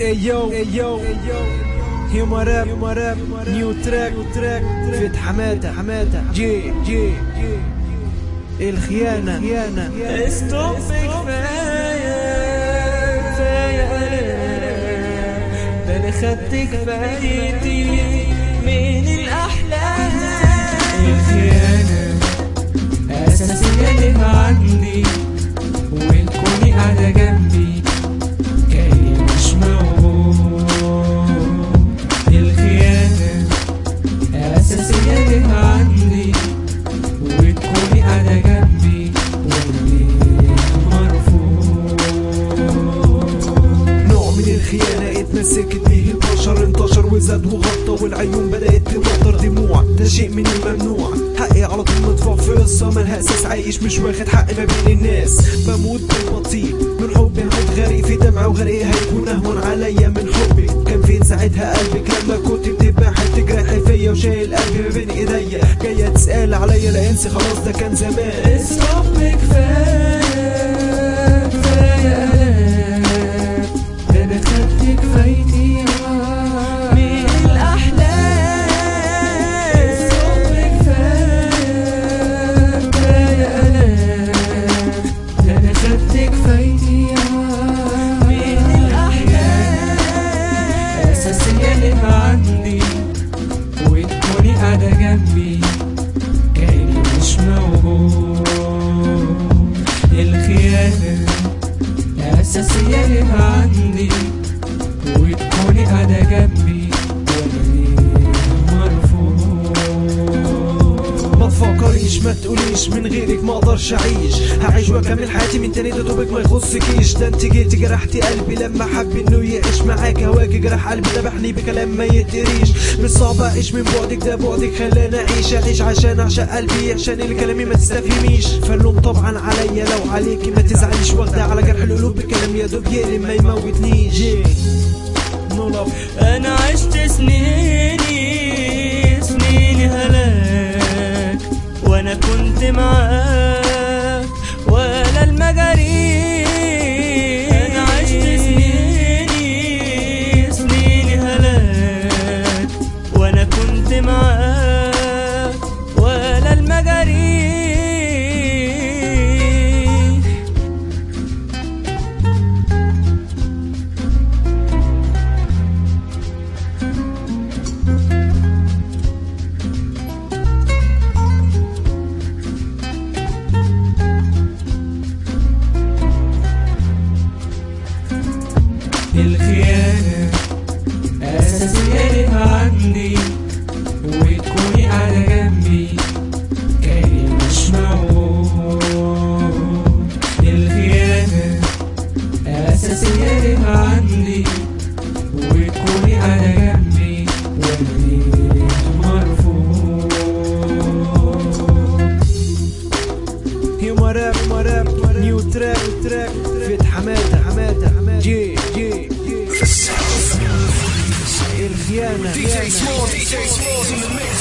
ايو هيما راب نيو تراك فيت حماتة جي الخيانة استوب كفاية ده انا خدت كفايتي من الاحلام. الخيانة اساسية ليها عندي وتكوني قاعدة جنبي كأني مش موجود. الخيانة اساسية ليها عندي وتكوني قاعدة جنبي واني مرفوض. نوع من الخيانة اتمسكت به البشر، انتشر وزاد وغطى والعيون بدأت تمطر دموع، ده شيء من الممنوع. حقي على طول مدفوع في قصة مالها اساس، عايش مش واخد حقي ما بين الناس، بموت بالبطيء من حبي، هموت غريق في دمعي وغرقي هيكون اهون عليا من حبي. كان فين ساعتها قلبك لما كنت بتباحي تجرحي فيا وشايل قلبي ما بين ايديا، جاية تسأل عليا لا انسي خلاص ده كان زمان. الصب كفاية ده انا خدت كفايتي من الاحلام. الصب كفاية ده انا خدت كفايتي من الاحلام. اساسية ليها عندي وتكوني قاعدة جنبي كأني مش موجود. الخيانة أساسية ليها عندي وتكوني قاعدة جنبي وأنا مرفوض. ما تفكريش ما تقوليش من غيرك ما اقدرش اعيش، هعيش واكمل حياتي من تاني، ده دوبك ما يخصكيش. ده انت جيتي جرحتي قلبي لما حب انه يعيش معاك، هواكي جرح قلبي ذبحني بكلام ما يتقريش. مش صعب اعيش من بعدك، ده بعدك خلاني اعيش عشان اعشق قلبي، عشان اللي كلامي ما تستفهميش. فاللوم طبعا عليا لو عليكي ما تزعليش، واخدة على جرح القلوب بكلام يا دوب يقلم ما يموتنيش. انا عشت سنيني هلاك وانا كنت معاك ولا المجاري. انا عشت سنيني هلاك وانا كنت معاك ولا المجاري. الخيانة أساسية ليها عندي وتكوني قاعدة جنبي كأني مش موجود. الخيانة أساسية ليها عندي وتكوني قاعدة جنبي وأنا مرفوض. هيما راب نيو تراك فيت حماتة جي الخيانة